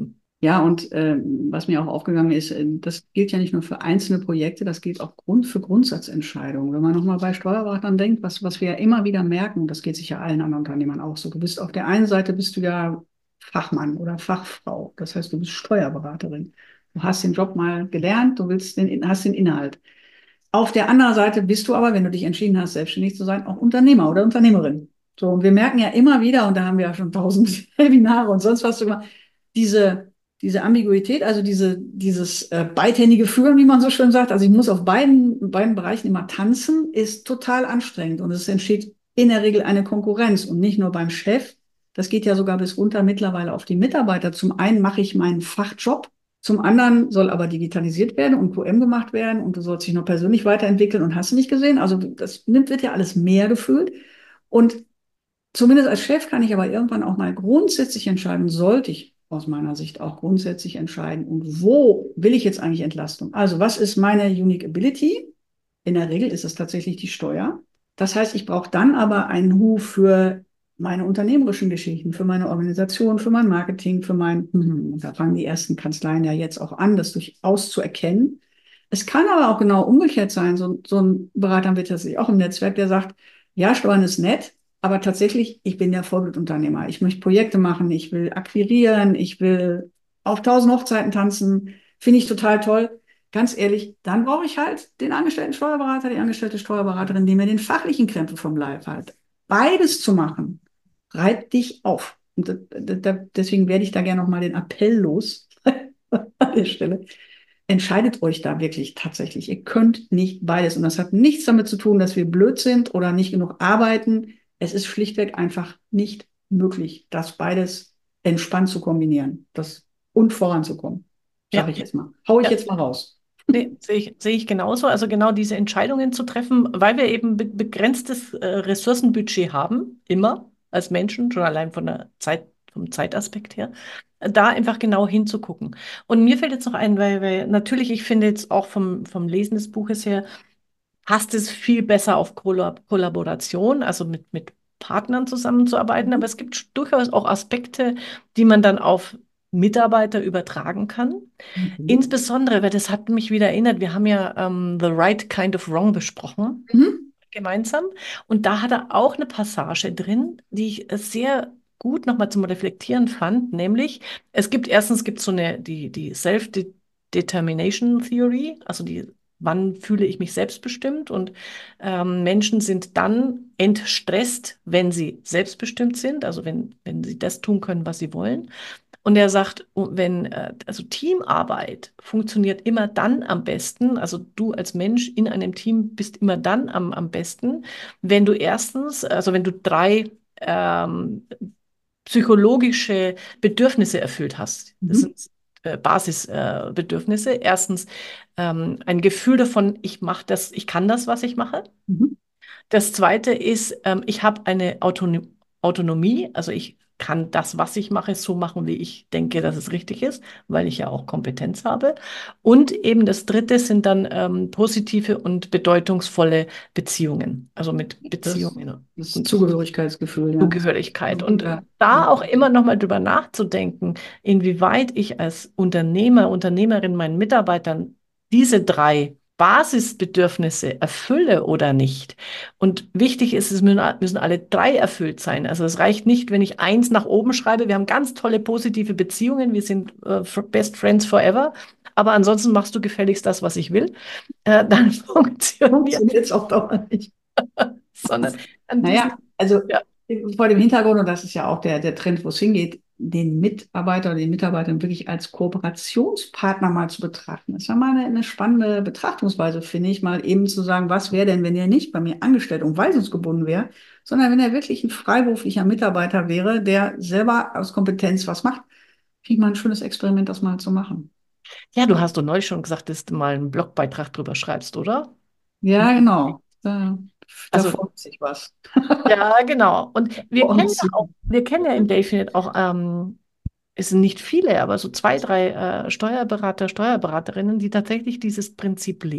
Ja, und ähm, was mir auch aufgegangen ist, äh, das gilt ja nicht nur für einzelne Projekte, das gilt auch Grund für Grundsatzentscheidungen. Wenn man nochmal bei Steuerberatern denkt, was, was wir ja immer wieder merken, das geht sicher allen anderen Unternehmern auch so. Du bist auf der einen Seite bist du ja Fachmann oder Fachfrau, das heißt, du bist Steuerberaterin. Du hast den Job mal gelernt, du willst den, hast den Inhalt. Auf der anderen Seite bist du aber, wenn du dich entschieden hast, selbstständig zu sein, auch Unternehmer oder Unternehmerin. So, und wir merken ja immer wieder, und da haben wir ja schon tausend Webinare und sonst was gemacht, diese, diese Ambiguität, also diese, dieses äh, beidhändige Führen, wie man so schön sagt, also ich muss auf beiden, beiden Bereichen immer tanzen, ist total anstrengend und es entsteht in der Regel eine Konkurrenz und nicht nur beim Chef. Das geht ja sogar bis runter mittlerweile auf die Mitarbeiter. Zum einen mache ich meinen Fachjob, zum anderen soll aber digitalisiert werden und Q M gemacht werden und du sollst dich noch persönlich weiterentwickeln und hast du nicht gesehen. Also das nimmt, wird ja alles mehr gefühlt. Und zumindest als Chef kann ich aber irgendwann auch mal grundsätzlich entscheiden, sollte ich aus meiner Sicht auch grundsätzlich entscheiden, und wo will ich jetzt eigentlich Entlastung? Also was ist meine Unique Ability? In der Regel ist es tatsächlich die Steuer. Das heißt, ich brauche dann aber einen Huf für meine unternehmerischen Geschichten, für meine Organisation, für mein Marketing, für mein, hm, da fangen die ersten Kanzleien ja jetzt auch an, das durchaus zu erkennen. Es kann aber auch genau umgekehrt sein. So, so ein Berater wird tatsächlich auch im Netzwerk, der sagt, ja, Steuern ist nett, aber tatsächlich, ich bin ja Vollblutunternehmer. Ich möchte Projekte machen, ich will akquirieren, ich will auf tausend Hochzeiten tanzen, finde ich total toll. Ganz ehrlich, dann brauche ich halt den angestellten Steuerberater, die angestellte Steuerberaterin, die mir den fachlichen Krempel vom Leib halt. Beides zu machen, reibt dich auf. Und da, da, deswegen werde ich da gerne nochmal den Appell los an der Stelle. Entscheidet euch da wirklich tatsächlich. Ihr könnt nicht beides. Und das hat nichts damit zu tun, dass wir blöd sind oder nicht genug arbeiten. Es ist schlichtweg einfach nicht möglich, das beides entspannt zu kombinieren, das und voranzukommen. Ja, Sage ich jetzt mal. Hau ich ja. jetzt mal raus. Nee, sehe ich, sehe ich genauso. Also genau diese Entscheidungen zu treffen, weil wir eben be begrenztes äh, Ressourcenbudget haben, immer als Menschen, schon allein von der Zeit, vom Zeitaspekt her, äh, da einfach genau hinzugucken. Und mir fällt jetzt noch ein, weil, weil natürlich, ich finde jetzt auch vom, vom Lesen des Buches her, passt es viel besser auf Kollab Kollaboration, also mit, mit Partnern zusammenzuarbeiten. Aber Mhm. es gibt durchaus auch Aspekte, die man dann auf Mitarbeiter übertragen kann. Mhm. Insbesondere, weil das hat mich wieder erinnert, wir haben ja ähm, The Right Kind of Wrong besprochen, Mhm. gemeinsam. Und da hat er auch eine Passage drin, die ich äh, sehr gut nochmal zum Reflektieren fand, nämlich, es gibt erstens gibt so eine, die, die Self-Determination Theory, also die, wann fühle ich mich selbstbestimmt, und ähm, Menschen sind dann entstresst, wenn sie selbstbestimmt sind, also wenn, wenn sie das tun können, was sie wollen. Und er sagt, oh, wenn, äh, also Teamarbeit funktioniert immer dann am besten, also du als Mensch in einem Team bist immer dann am, am besten, wenn du erstens, also wenn du drei ähm, psychologische Bedürfnisse erfüllt hast. Das Mhm. sind äh, Basisbedürfnisse. Äh, Bedürfnisse. Erstens ähm, ein Gefühl davon, ich mache das, ich kann das, was ich mache. Mhm. Das zweite ist, ähm, ich habe eine Autono Autonomie, also ich kann das, was ich mache, so machen, wie ich denke, dass es richtig ist, weil ich ja auch Kompetenz habe. Und eben das dritte sind dann ähm, positive und bedeutungsvolle Beziehungen, also mit Das, Beziehungen das und Zugehörigkeitsgefühl, ja. Zugehörigkeit. Und Ja. da auch immer noch mal drüber nachzudenken, inwieweit ich als Unternehmer, Unternehmerin meinen Mitarbeitern diese drei Basisbedürfnisse erfülle oder nicht. Und wichtig ist, es müssen, müssen alle drei erfüllt sein. Also es reicht nicht, wenn ich eins nach oben schreibe. Wir haben ganz tolle positive Beziehungen. Wir sind äh, Best Friends forever. Aber ansonsten machst du gefälligst das, was ich will. Äh, dann funktioniert, Funktioniert es auf Dauer nicht. sondern an diesen, Naja, also ja. vor dem Hintergrund, und das ist ja auch der, der Trend, wo es hingeht, den Mitarbeiter oder den Mitarbeitern wirklich als Kooperationspartner mal zu betrachten. Das ist ja mal eine, eine spannende Betrachtungsweise, finde ich, mal eben zu sagen, was wäre denn, wenn er nicht bei mir angestellt und weisungsgebunden wäre, sondern wenn er wirklich ein freiberuflicher Mitarbeiter wäre, der selber aus Kompetenz was macht. Finde ich mal ein schönes Experiment, das mal zu machen. Ja, du hast doch neulich schon gesagt, dass du mal einen Blogbeitrag drüber schreibst, oder? Ja, genau. Da, da Also, formt sich was. ja, genau. Und wir Formt kennen ja sich. auch, wir kennen ja im Delfinet auch, ähm, es sind nicht viele, aber so zwei, drei äh, Steuerberater, Steuerberaterinnen, die tatsächlich dieses Prinzip leben.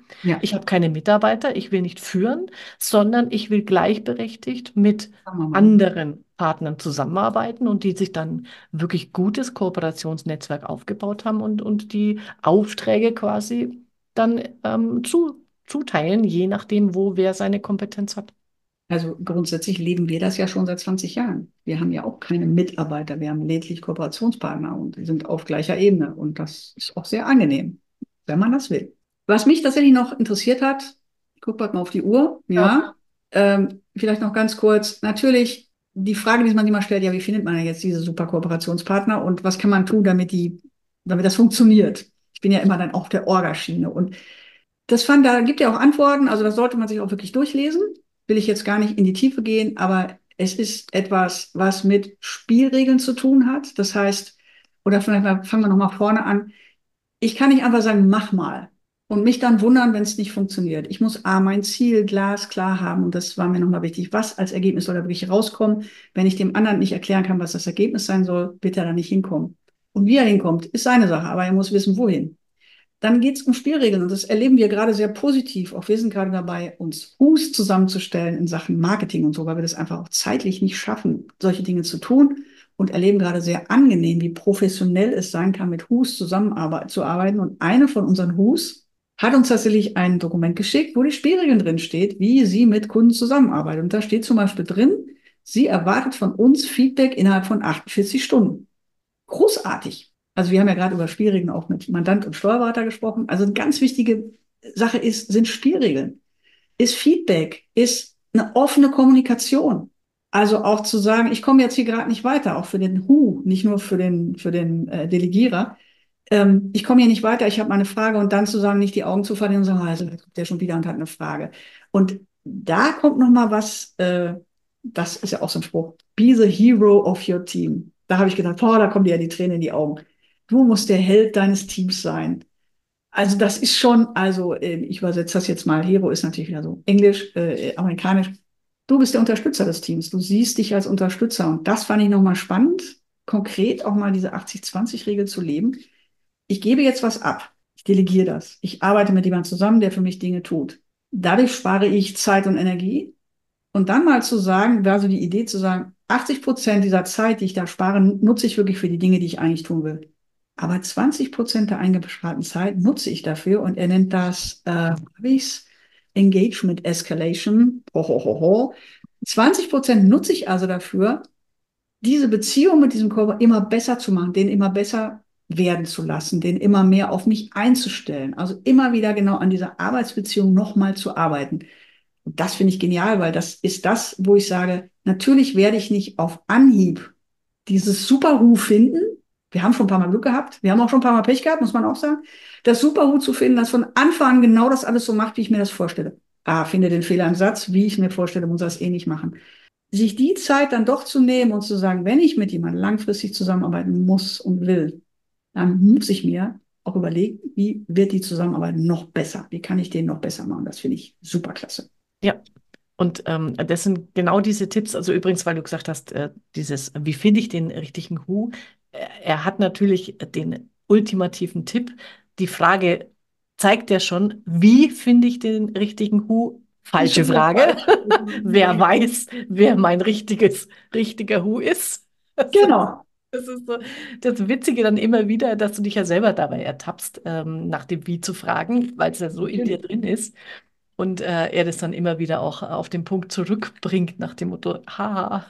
Ja, Ich habe keine Mitarbeiter, ich will nicht führen, sondern ich will gleichberechtigt mit sagen wir mal. anderen Partnern zusammenarbeiten und die sich dann wirklich gutes Kooperationsnetzwerk aufgebaut haben und, und die Aufträge quasi dann ähm, zu, zuteilen, je nachdem, wo wer seine Kompetenz hat. Also grundsätzlich leben wir das ja schon seit zwanzig Jahren. Wir haben ja auch keine Mitarbeiter, wir haben lediglich Kooperationspartner und die sind auf gleicher Ebene. Und das ist auch sehr angenehm, wenn man das will. Was mich tatsächlich noch interessiert hat, ich gucke gerade mal auf die Uhr, Ja. ja, ähm, vielleicht noch ganz kurz, natürlich die Frage, die man immer stellt, ja, wie findet man denn jetzt diese super Kooperationspartner und was kann man tun, damit die, damit das funktioniert? Ich bin ja immer dann auf der Orgaschiene und das fand, da gibt ja auch Antworten, also das sollte man sich auch wirklich durchlesen. Will ich jetzt gar nicht in die Tiefe gehen, aber es ist etwas, was mit Spielregeln zu tun hat. Das heißt, oder vielleicht mal, fangen wir nochmal vorne an. Ich kann nicht einfach sagen, mach mal und mich dann wundern, wenn es nicht funktioniert. Ich muss A, mein Ziel glasklar haben und das war mir nochmal wichtig. Was als Ergebnis soll da wirklich rauskommen? Wenn ich dem anderen nicht erklären kann, was das Ergebnis sein soll, wird er da nicht hinkommen. Und wie er hinkommt, ist seine Sache, aber er muss wissen, wohin. Dann geht es um Spielregeln und das erleben wir gerade sehr positiv. Auch wir sind gerade dabei, uns Hus zusammenzustellen in Sachen Marketing und so, weil wir das einfach auch zeitlich nicht schaffen, solche Dinge zu tun und erleben gerade sehr angenehm, wie professionell es sein kann, mit Hus zusammenzuarbeiten. Und eine von unseren Hus hat uns tatsächlich ein Dokument geschickt, wo die Spielregeln drin steht, wie sie mit Kunden zusammenarbeitet. Und da steht zum Beispiel drin, sie erwartet von uns Feedback innerhalb von achtundvierzig Stunden. Großartig. Also wir haben ja gerade über Spielregeln auch mit Mandant und Steuerberater gesprochen. Also eine ganz wichtige Sache ist, sind Spielregeln, ist Feedback, ist eine offene Kommunikation. Also auch zu sagen, ich komme jetzt hier gerade nicht weiter, auch für den Who, nicht nur für den, für den äh, Delegierer. Ähm, ich komme hier nicht weiter, ich habe mal eine Frage und dann zu sagen, nicht die Augen zu verlieren und sagen, also jetzt kommt der schon wieder und hat eine Frage. Und da kommt noch mal was, äh, das ist ja auch so ein Spruch, be the hero of your team. Da habe ich gedacht, boah, da kommen dir ja die Tränen in die Augen. Du musst der Held deines Teams sein. Also das ist schon, also äh, ich übersetze das jetzt mal, Hero ist natürlich wieder so Englisch, äh, amerikanisch. Du bist der Unterstützer des Teams. Du siehst dich als Unterstützer. Und das fand ich nochmal spannend, konkret auch mal diese achtzig zwanzig Regel zu leben. Ich gebe jetzt was ab. Ich delegiere das. Ich arbeite mit jemandem zusammen, der für mich Dinge tut. Dadurch spare ich Zeit und Energie. Und dann mal zu sagen, wäre so die Idee zu sagen, achtzig Prozent dieser Zeit, die ich da spare, nutze ich wirklich für die Dinge, die ich eigentlich tun will. Aber zwanzig Prozent der eingesparten Zeit nutze ich dafür und er nennt das, äh, habe ich's, Engagement Escalation. Ho, ho, ho, ho. zwanzig Prozent nutze ich also dafür, diese Beziehung mit diesem Körper immer besser zu machen, den immer besser werden zu lassen, den immer mehr auf mich einzustellen. Also immer wieder genau an dieser Arbeitsbeziehung nochmal zu arbeiten. Und das finde ich genial, weil das ist das, wo ich sage, natürlich werde ich nicht auf Anhieb dieses Super-Hu finden. Wir haben schon ein paar Mal Glück gehabt. Wir haben auch schon ein paar Mal Pech gehabt, muss man auch sagen. Das Super-Hu zu finden, das von Anfang an genau das alles so macht, wie ich mir das vorstelle. Ah, finde den Fehler im Satz, wie ich es mir vorstelle, muss er es eh nicht machen. Sich die Zeit dann doch zu nehmen und zu sagen, wenn ich mit jemandem langfristig zusammenarbeiten muss und will, dann muss ich mir auch überlegen, wie wird die Zusammenarbeit noch besser? Wie kann ich den noch besser machen? Das finde ich super klasse. Ja, und ähm, das sind genau diese Tipps. Also übrigens, weil du gesagt hast, äh, dieses, wie finde ich den richtigen Who? Er, er hat natürlich den ultimativen Tipp. Die Frage zeigt ja schon, wie finde ich den richtigen Who? Ist Falsche schon wieder Frage. falsch. Wer weiß, wer mein richtiges, richtiger Who ist? Das ist, Genau. das ist so das Witzige dann immer wieder, dass du dich ja selber dabei ertappst, ähm, nach dem Wie zu fragen, weil es ja so in dir Natürlich. drin ist. Und äh, er das dann immer wieder auch auf den Punkt zurückbringt, nach dem Motto, haha,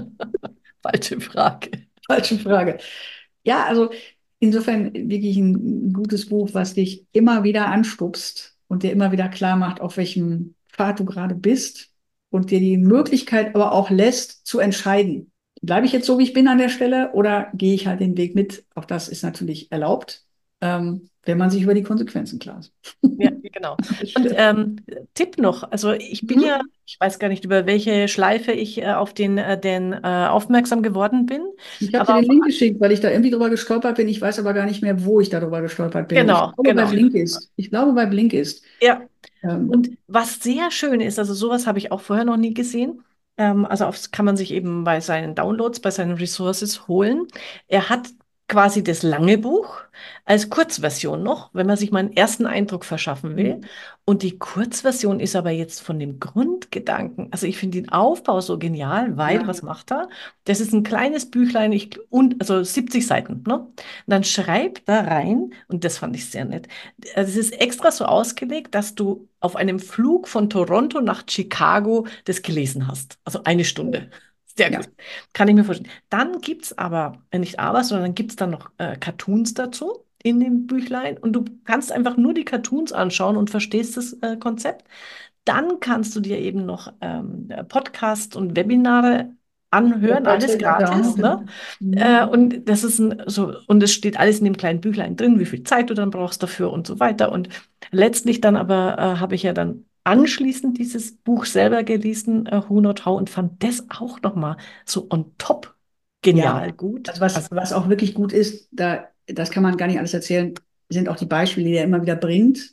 falsche Frage. Falsche Frage. Ja, also insofern wirklich ein gutes Buch, was dich immer wieder anstupst und dir immer wieder klar macht, auf welchem Pfad du gerade bist und dir die Möglichkeit aber auch lässt, zu entscheiden. Bleibe ich jetzt so, wie ich bin an der Stelle oder gehe ich halt den Weg mit? Auch das ist natürlich erlaubt, ähm, wenn man sich über die Konsequenzen klar ist. Ja, genau. Das Und stimmt. ähm, Tipp noch, also ich bin ja, Mhm. ich weiß gar nicht, über welche Schleife ich äh, auf den, äh, den äh, aufmerksam geworden bin, Ich habe dir aber den auf, Link geschickt, weil ich da irgendwie drüber gestolpert bin. Ich weiß aber gar nicht mehr, wo ich darüber gestolpert bin. Ich genau, glaube bei genau. Blinkist. Ich glaube bei Blinkist. Ja, Ähm, und was sehr schön ist, also sowas habe ich auch vorher noch nie gesehen. Ähm, also auf, kann man sich eben bei seinen Downloads, bei seinen Resources holen. Er hat quasi das lange Buch als Kurzversion noch, wenn man sich mal einen ersten Eindruck verschaffen will. Mhm. Und die Kurzversion ist aber jetzt von dem Grundgedanken, also ich finde den Aufbau so genial, weil, Ja, was macht er? Das ist ein kleines Büchlein, ich, und, also siebzig Seiten, ne? Und dann schreibt da rein, und das fand ich sehr nett, also es ist extra so ausgelegt, dass du auf einem Flug von Toronto nach Chicago das gelesen hast. Also eine Stunde. Sehr ja, gut. Kann ich mir vorstellen. Dann gibt es aber, äh, nicht aber, sondern dann gibt es dann noch äh, Cartoons dazu in dem Büchlein und du kannst einfach nur die Cartoons anschauen und verstehst das äh, Konzept. Dann kannst du dir eben noch ähm, Podcasts und Webinare der anhören, alles Beiträge hat er auch gratis, noch, ne? genau. Äh, Mhm. und das ist ein, so, und es steht alles in dem kleinen Büchlein drin, wie viel Zeit du dann brauchst dafür und so weiter. Und letztlich dann aber äh, habe ich ja dann anschließend dieses Buch selber gelesen, äh, Who Not How, und fand das auch nochmal so on top Ja, genial gut. also was, Also, was auch wirklich gut ist, da, das kann man gar nicht alles erzählen, sind auch die Beispiele, die er immer wieder bringt.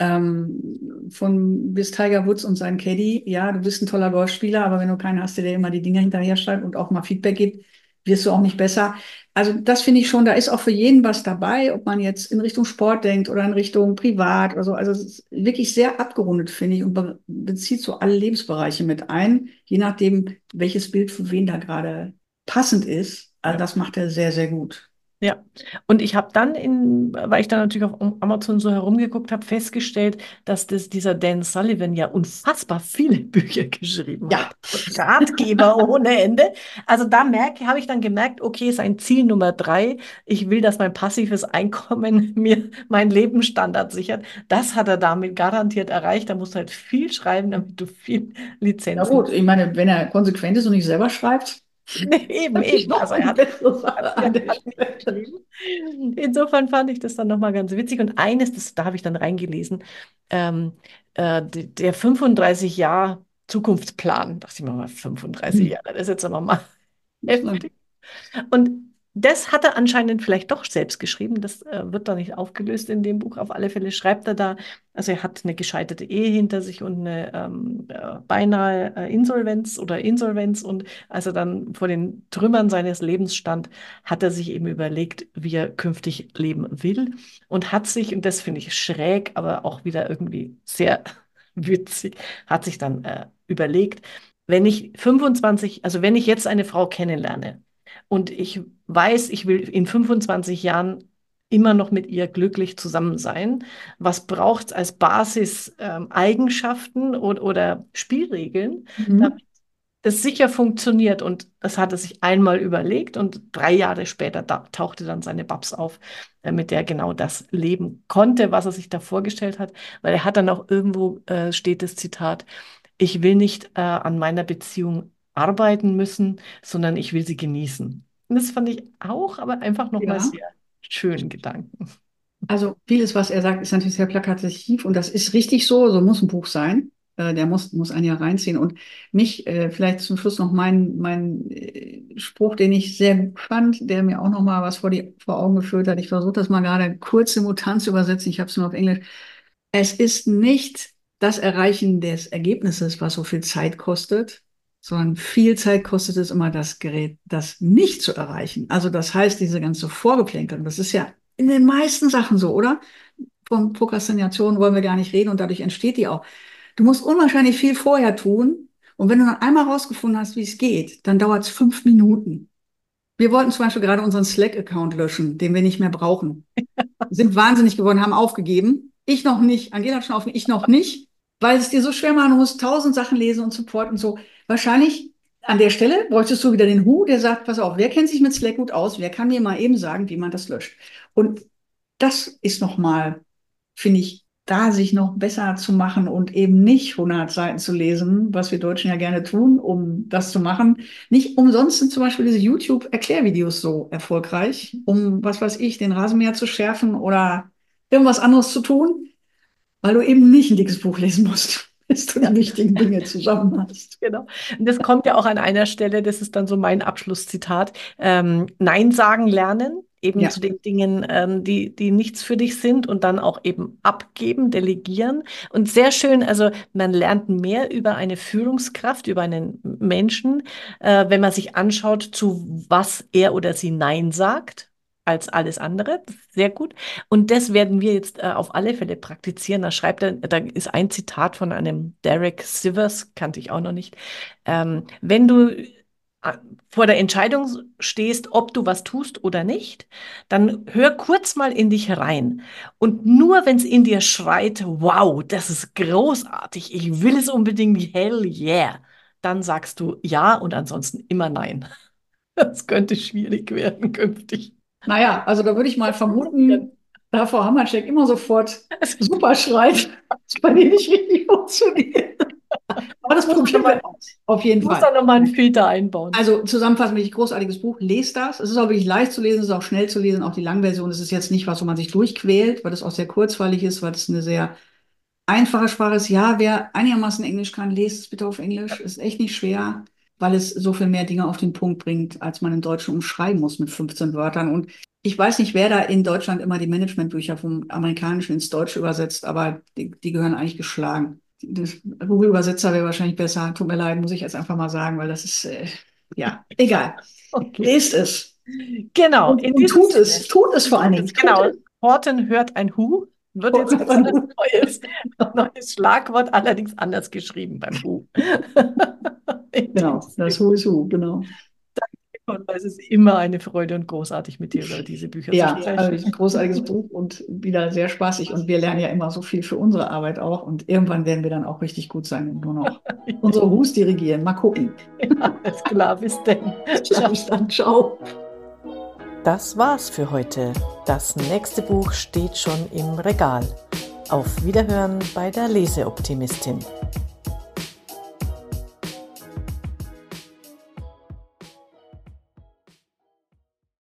Ähm, von bis Tiger Woods und sein Caddy, ja, du bist ein toller Golfspieler, aber wenn du keinen hast, der dir immer die Dinger hinterher schreibt und auch mal Feedback gibt, wirst du auch nicht besser. Also das finde ich schon, da ist auch für jeden was dabei, ob man jetzt in Richtung Sport denkt oder in Richtung Privat oder so. Also es ist wirklich sehr abgerundet, finde ich, und be bezieht so alle Lebensbereiche mit ein, je nachdem, welches Bild für wen da gerade passend ist. Also ja. das macht er sehr, sehr gut. Ja, und ich habe dann, in, weil ich dann natürlich auf Amazon so herumgeguckt habe, festgestellt, dass das, dieser Dan Sullivan ja unfassbar viele Bücher geschrieben Ja, hat. Ratgeber ohne Ende. Also da merke, habe ich dann gemerkt, okay, sein Ziel Nummer drei, ich will, dass mein passives Einkommen mir meinen Lebensstandard sichert. Das hat er damit garantiert erreicht. Da musst du halt viel schreiben, damit du viel ja Lizenzen. gut. Ich meine, wenn er konsequent ist und nicht selber schreibt, Eben, habe ich eben. noch Also er eine hat bessere Sache ja, an der hat nicht Stelle. geschrieben. Insofern fand ich das dann nochmal ganz witzig. Und eines, das, da habe ich dann reingelesen, ähm, äh, d- der fünfunddreißig Jahr Zukunftsplan. Dachte ich mir mal, fünfunddreißig Hm. Jahre, das ist jetzt aber mal Muss man- heftig. Und das hat er anscheinend vielleicht doch selbst geschrieben. Das äh, wird da nicht aufgelöst in dem Buch. Auf alle Fälle schreibt er da, also er hat eine gescheiterte Ehe hinter sich und eine ähm, äh, beinahe äh, Insolvenz oder Insolvenz. Und als er dann vor den Trümmern seines Lebens stand, hat er sich eben überlegt, wie er künftig leben will und hat sich, und das finde ich schräg, aber auch wieder irgendwie sehr witzig, hat sich dann äh, überlegt, wenn ich fünfundzwanzig, also wenn ich jetzt eine Frau kennenlerne, und ich weiß, ich will in fünfundzwanzig Jahren immer noch mit ihr glücklich zusammen sein. Was braucht es als Basis ähm, Eigenschaften oder, oder Spielregeln, damit Mhm. das sicher funktioniert? Und das hat er sich einmal überlegt und drei Jahre später da, tauchte dann seine Babs auf, äh, mit der er genau das leben konnte, was er sich da vorgestellt hat. Weil er hat dann auch irgendwo, äh, steht das Zitat, ich will nicht äh, an meiner Beziehung arbeiten müssen, sondern ich will sie genießen. Und das fand ich auch, aber einfach nochmal Ja, sehr schönen Gedanken. also vieles, was er sagt, ist natürlich sehr plakativ und das ist richtig so, so muss ein Buch sein. Äh, der muss, muss einen ja reinziehen. Und mich, äh, vielleicht zum Schluss noch mein, mein äh, Spruch, den ich sehr gut fand, der mir auch noch mal was vor die, vor Augen geführt hat. Ich versuche das mal gerade kurz simultan zu übersetzen. Ich habe es nur auf Englisch. Es ist nicht das Erreichen des Ergebnisses, was so viel Zeit kostet, sondern viel Zeit kostet es immer das Gerät, das nicht zu erreichen. Also das heißt, diese ganze Vorgeplänkel, das ist ja in den meisten Sachen so, oder? Von Prokrastination wollen wir gar nicht reden und dadurch entsteht die auch. Du musst unwahrscheinlich viel vorher tun und wenn du dann einmal rausgefunden hast, wie es geht, dann dauert es fünf Minuten. Wir wollten zum Beispiel gerade unseren Slack-Account löschen, den wir nicht mehr brauchen, sind wahnsinnig geworden, haben aufgegeben. Ich noch nicht. Angela hat schon aufgegeben, ich noch nicht, weil es dir so schwer machen, du musst tausend Sachen lesen und Support und so. Wahrscheinlich an der Stelle bräuchtest du wieder den Who, der sagt, pass auf, wer kennt sich mit Slack gut aus? Wer kann mir mal eben sagen, wie man das löscht? Und das ist nochmal, finde ich, da sich noch besser zu machen und eben nicht hundert Seiten zu lesen, was wir Deutschen ja gerne tun, um das zu machen. Nicht umsonst sind zum Beispiel diese YouTube-Erklärvideos so erfolgreich, um, was weiß ich, den Rasenmäher zu schärfen oder irgendwas anderes zu tun, weil du eben nicht ein dickes Buch lesen musst, bis du die Ja. wichtigen Dinge zusammen hast. Genau. Und das kommt ja auch an einer Stelle, das ist dann so mein Abschlusszitat, ähm, Nein sagen lernen, eben Ja. zu den Dingen, ähm, die, die nichts für dich sind und dann auch eben abgeben, delegieren. Und sehr schön, also man lernt mehr über eine Führungskraft, über einen Menschen, äh, wenn man sich anschaut, zu was er oder sie Nein sagt, als alles andere. Das ist sehr gut. Und das werden wir jetzt äh, auf alle Fälle praktizieren. Da schreibt er, da ist ein Zitat von einem Derek Sivers, kannte ich auch noch nicht. Ähm, wenn du äh, vor der Entscheidung stehst, ob du was tust oder nicht, dann hör kurz mal in dich rein. Und nur wenn es in dir schreit, wow, das ist großartig, ich will es unbedingt, hell yeah, dann sagst du ja und ansonsten immer nein. Das könnte schwierig werden künftig. Naja, also da würde ich mal Probieren. vermuten, da Frau Hammercheck immer sofort Also, super schreit, ist bei dir nicht richtig funktioniert. Aber das muss man noch probieren mal, wir aus. Auf jeden muss da Fall. noch mal einen Filter einbauen. Also zusammenfassend, wirklich großartiges Buch. Lest das. Es ist auch wirklich leicht zu lesen, es ist auch schnell zu lesen. Auch die Langversion. Es ist jetzt nicht was, wo man sich durchquält, weil das auch sehr kurzweilig ist, weil das eine sehr einfache Sprache ist. Ja, wer einigermaßen Englisch kann, lest es bitte auf Englisch. Ist echt nicht schwer, weil es so viel mehr Dinge auf den Punkt bringt, als man im Deutschen umschreiben muss mit fünfzehn Wörtern. Und ich weiß nicht, wer da in Deutschland immer die Managementbücher vom Amerikanischen ins Deutsche übersetzt, aber die, die gehören eigentlich geschlagen. Das Google-Übersetzer wäre wahrscheinlich besser. Tut mir leid, muss ich jetzt einfach mal sagen, weil das ist, äh, ja, egal. Okay. Lest es. Genau, Und, in und diesem tut es. Sinne. Tut es vor allen Dingen. Jetzt, Tut genau. es. Horten hört ein Hu. Wird jetzt ein neues, neues Schlagwort, allerdings anders geschrieben beim Hu. In diesem Genau, das Sinne. Who is Who, genau. Und es ist immer eine Freude und großartig, mit dir über diese Bücher zu Ja, also sprechen. ein großartiges Buch und wieder sehr spaßig. Und wir lernen ja immer so viel für unsere Arbeit auch. Und irgendwann werden wir dann auch richtig gut sein und nur noch unsere Who's dirigieren. Mal gucken. Ja, alles klar, bis denn. Ciao. Bis dann, ciao. Das war's für heute. Das nächste Buch steht schon im Regal. Auf Wiederhören bei der Leseoptimistin.